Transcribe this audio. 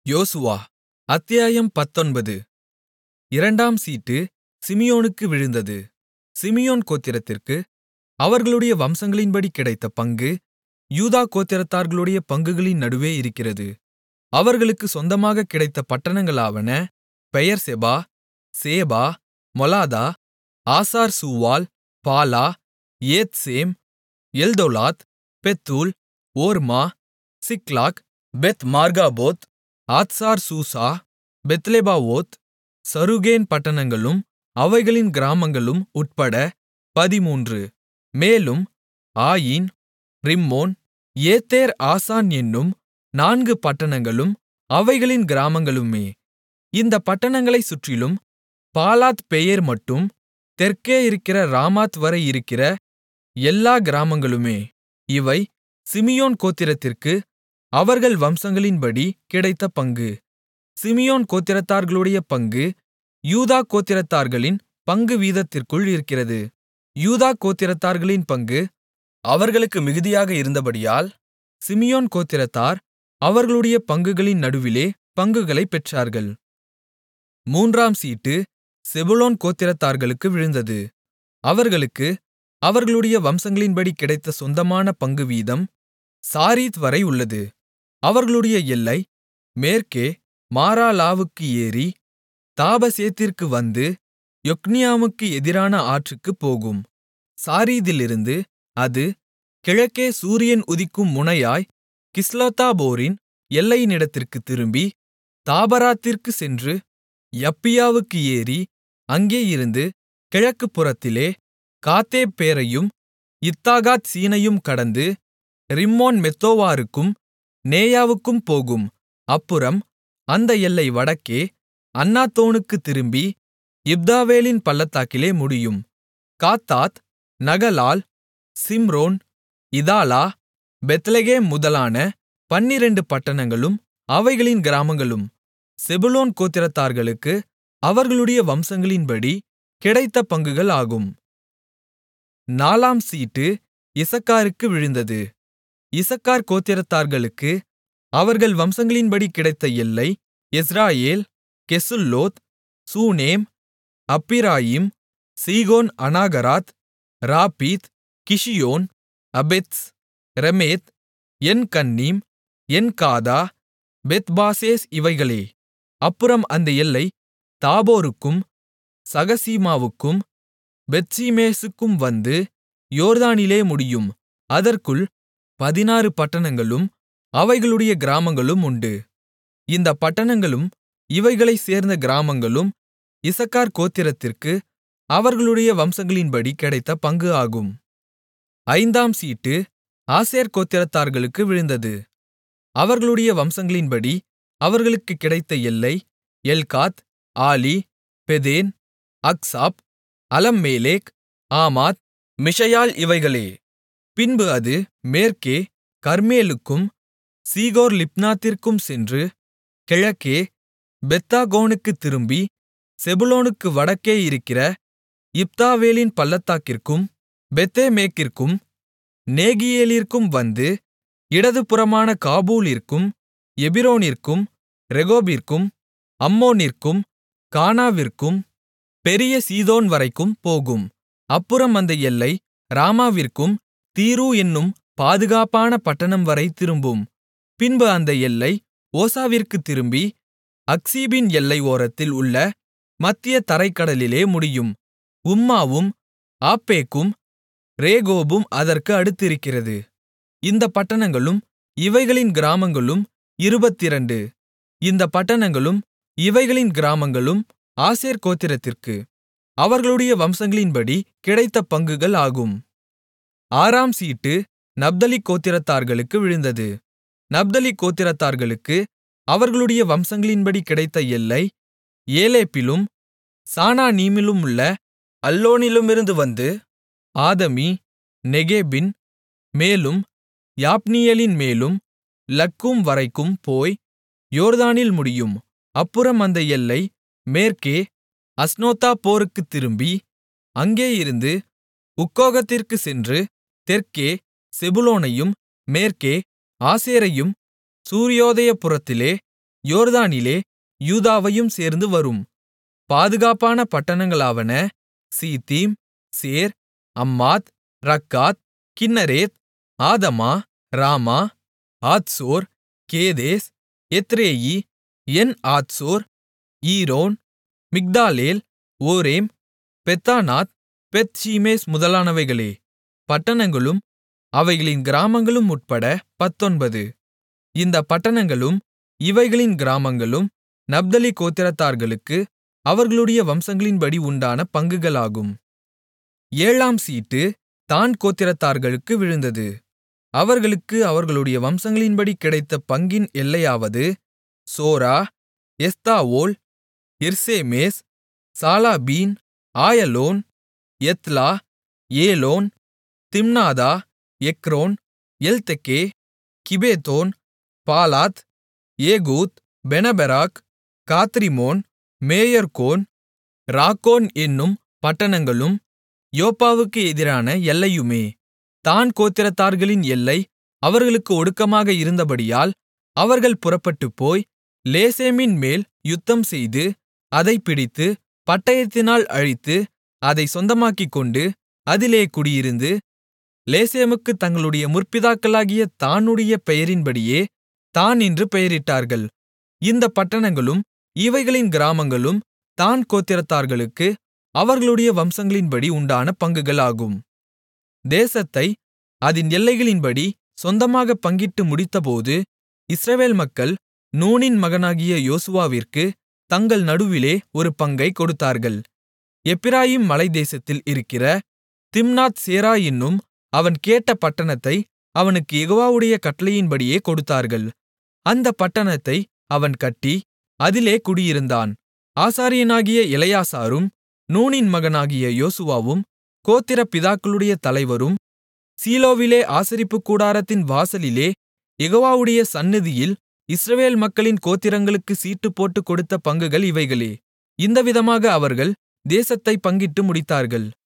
யோசுவா அத்தியாயம் 19. இரண்டாம் சீட்டு சிமியோனுக்கு விழுந்தது. சிமியோன் கோத்திரத்திற்கு அவர்களுடைய வம்சங்களின்படி கிடைத்த பங்கு யூதா கோத்திரத்தார்களுடைய பங்குகளின் நடுவே இருக்கிறது. அவர்களுக்குச் சொந்தமாகக் கிடைத்த பட்டணங்களாவன பெயெர்செபா, சேபா, மொலாதா, ஆசார் சூவால், பாலா, ஏத்சேம், எல்தோலாத், பெத்தூல், ஓர்மா, சிக்லாக், பெத் மார்காபோத், ஆத்சார் சூசா, பெத்லெபாவோத், சருகேன் பட்டணங்களும் அவைகளின் கிராமங்களும் உட்பட 13. மேலும் ஆயீன், ரிம்மோன், ஏத்தேர் ஆசான் என்னும் 4 பட்டணங்களும் அவைகளின் கிராமங்களுமே. இந்தப் பட்டணங்களைச் சுற்றிலும் பாலாத் பெயேர் மட்டும் தெற்கே இருக்கிற ராமாத் வரை இருக்கிற எல்லா கிராமங்களுமே. இவை சிமியோன் கோத்திரத்திற்கு அவர்கள் வம்சங்களின்படி கிடைத்த பங்கு. சிமியோன் கோத்திரத்தார்களுடைய பங்கு யூதா கோத்திரத்தார்களின் பங்கு வீதத்திற்குள் இருக்கிறது. யூதா கோத்திரத்தார்களின் பங்கு அவர்களுக்கு மிகுதியாக இருந்தபடியால் சிமியோன் கோத்திரத்தார் அவர்களுடைய பங்குகளின் நடுவிலே பங்குகளைப் பெற்றார்கள். 3ஆம் சீட்டு செபுலோன் கோத்திரத்தார்களுக்கு விழுந்தது. அவர்களுக்கு அவர்களுடைய வம்சங்களின்படி கிடைத்த சொந்தமான பங்கு வீதம் சாரீத் வரை உள்ளது. அவர்களுடைய எல்லை மேற்கே மாராலாவுக்கு ஏறி தாபசேத்திற்கு வந்து யொக்னியாமுக்கு எதிரான ஆற்றுக்குப் போகும். சாரீதிலிருந்து அது கிழக்கே சூரியன் உதிக்கும் முனையாய் கிஸ்லோத்தாபோரின் எல்லையினிடத்திற்குத் திரும்பி தாபராத்திற்குச் சென்று யப்பியாவுக்கு ஏறி அங்கேயிருந்து கிழக்குப்புறத்திலே காத்தேப்பேரையும் இத்தாகாத் சீனையும் கடந்து ரிம்மோன் மெத்தோவாருக்கும் நேயாவுக்கும் போகும். அப்புறம் அந்த எல்லை வடக்கே அன்னாத்தோனுக்குத் திரும்பி இப்தாவேலின் பள்ளத்தாக்கிலே முடியும். காத்தாத், நகலால், சிம்ரோன், இதாலா, பெத்லெகேம் முதலான 12 பட்டணங்களும் அவைகளின் கிராமங்களும் செபுலோன் கோத்திரத்தார்களுக்கு அவர்களுடைய வம்சங்களின்படி கிடைத்த பங்குகள் ஆகும். 4ஆம் சீட்டு இசக்காருக்கு விழுந்தது. இசக்கார் கோத்திரத்தார்களுக்கு அவர்கள் வம்சங்களின்படி கிடைத்த எல்லை யெஸ்ரயேல், கெசுல்லோத், சூனேம், அப்பிராயீம், சீகோன் அனாகராத், ராப்பீத், கிஷியோன், அபெத்ஸ், ரெமேத், என்கன்னீம், என்காதா, பெத்பாசேஸ் இவைகளே. அப்புறம் அந்த எல்லை தாபோருக்கும் சகசீமாவுக்கும் பெத்ஷிமேசுக்கும் வந்து யோர்தானிலே முடியும். அதற்குள் 16 பட்டணங்களும் அவைகளுடைய கிராமங்களும் உண்டு. இந்தப் பட்டணங்களும் இவைகளைச் சேர்ந்த கிராமங்களும் இசக்கார் கோத்திரத்திற்கு அவர்களுடைய வம்சங்களின்படி கிடைத்த பங்கு ஆகும். 5ஆம் சீட்டு ஆசேர் கோத்திரத்தார்களுக்கு விழுந்தது. அவர்களுடைய வம்சங்களின்படி அவர்களுக்குக் கிடைத்த எல்லை எல்காத், ஆலி, பெதேன், அக்சாப், அலம்மேலேக், ஆமாத், மிஷயால் இவைகளே. பின்பு அது மேற்கே கர்மேலுக்கும் சீகோர் லிப்னாத்திற்கும் சென்று கிழக்கே பெத்தாகோனுக்குத் திரும்பி செபுலோனுக்கு வடக்கே இருக்கிற இப்தாவேலின் பள்ளத்தாக்கிற்கும் பெத்தேமேக்கிற்கும் நேகியேலிற்கும் வந்து இடதுபுறமான காபூலிற்கும் எபிரோனிற்கும் ரெகோபிற்கும் அம்மோனிற்கும் கானாவிற்கும் பெரிய சீதோன் வரைக்கும் போகும். அப்புறம் அந்த எல்லை ராமாவிற்கும் தீரு என்னும் பாதுகாப்பான பட்டணம் வரை திரும்பும். பின்பு அந்த எல்லை ஓசாவிற்குத் திரும்பி அக்சீபின் எல்லை ஓரத்தில் உள்ள மத்திய தரைக்கடலிலே முடியும். உம்மாவும் ஆப்பேக்கும் ரேகோபும் அதற்கு அடுத்திருக்கிறது. இந்தப் பட்டணங்களும் இவைகளின் கிராமங்களும் 22. இந்தப் பட்டணங்களும் இவைகளின் கிராமங்களும் ஆசேர் கோத்திரத்திற்கு அவர்களுடைய வம்சங்களின்படி கிடைத்த பங்குகள் ஆகும். 6ஆம் சீட்டு நப்தலி கோத்திரத்தார்களுக்கு விழுந்தது. நப்தலி கோத்திரத்தார்களுக்கு அவர்களுடைய வம்சங்களின்படி கிடைத்த எல்லை ஏலேப்பிலும் சானானீமிலுமுள்ள அல்லோனிலுமிருந்து வந்து ஆதமி, நெகேபின் மேலும் யாப்னியேலின் மேலும் லக்கூம் வரைக்கும் போய் யோர்தானில் முடியும். அப்புறம் அந்த எல்லை மேற்கே அஸ்னோத்தாபோருக்குத் திரும்பி அங்கேயிருந்து உக்கோகத்திற்குச் சென்று தெற்கே செபுலோனையும் மேற்கே ஆசேரையும் சூரியோதயப்புறத்திலே யோர்தானிலே யூதாவையும் சேர்ந்து வரும். பாதுகாப்பான பட்டணங்களாவன சீத்தீம், Zer, Hammath, Rakkath, Chinnereth, Adamah, Ramah, Hazor, Kedesh, Edrei, En Hazor, Iron, Migdal el, Horem, Beth anath, Beth shemesh முதலானவைகளே. பட்டணங்களும் அவைகளின் கிராமங்களும் உட்பட 19. இந்தப் பட்டணங்களும் இவைகளின் கிராமங்களும் நப்தலி கோத்திரத்தார்களுக்கு அவர்களுடைய வம்சங்களின்படி உண்டான பங்குகளாகும். 7ஆம் சீட்டு தாண் கோத்திரத்தார்களுக்கு விழுந்தது. அவர்களுக்கு அவர்களுடைய வம்சங்களின்படி கிடைத்த பங்கின் எல்லையாவது Zorah, Eshtaol, Ir shemesh, Shaalabbin, Aijalon, Ithlah, Elon, Thimnathah, Ekron, Eltekeh, Gibbethon, Baalath, Jehud, Bene berak, Gath rimmon, Me jarkon, Rakkon என்னும் பட்டணங்களும் யோப்பாவுக்கு எதிரான எல்லையுமே. தாண் கோத்திரத்தார்களின் எல்லை அவர்களுக்கு ஒடுக்கமாக இருந்தபடியால் அவர்கள் புறப்பட்டுப்போய் லேசேமின் மேல் யுத்தம்செய்து அதைப் பிடித்து பட்டயத்தினால் அழித்து அதைச் சொந்தமாக்கிக்கொண்டு அதிலே குடியிருந்து லேசேமுக்குத் தங்களுடைய முற்பிதாக்களாகிய தாணுடைய பெயரின்படியே தாண் என்று பெயரிட்டார்கள். இந்தப் பட்டணங்களும் இவைகளின் கிராமங்களும் தாண் கோத்திரத்தார்களுக்கு அவர்களுடைய வம்சங்களின்படி உண்டான பங்குகளாகும். தேசத்தை அதின் எல்லைகளின்படி சொந்தமாகப் பங்கிட்டு முடித்தபோது இஸ்ரவேல் மக்கள் நூனின் மகனாகிய யோசுவாவிற்கு தங்கள் நடுவிலே ஒரு பங்கைக் கொடுத்தார்கள். எப்பிராயீம் மலைத்தேசத்தில் இருக்கிற திம்னாத் சேரா என்னும் அவன் கேட்ட பட்டணத்தை அவனுக்கு யெகோவாவுடைய கட்டளையின்படியே கொடுத்தார்கள். அந்தப் பட்டணத்தை அவன் கட்டி அதிலே குடியிருந்தான். ஆசாரியனாகிய எலெயாசாரும் நூனின் மகனாகிய யோசுவாவும் கோத்திர பிதாக்களுடைய தலைவரும் சீலோவிலே ஆசரிப்புக் கூடாரத்தின் வாசலிலே யெகோவாவுடைய சந்நிதியில் இஸ்ரவேல் மக்களின் கோத்திரங்களுக்குச் சீட்டு போட்டுக் கொடுத்த பங்குகள் இவைகளே. இந்த விதமாக அவர்கள் தேசத்தைப் பங்கிட்டு முடித்தார்கள்.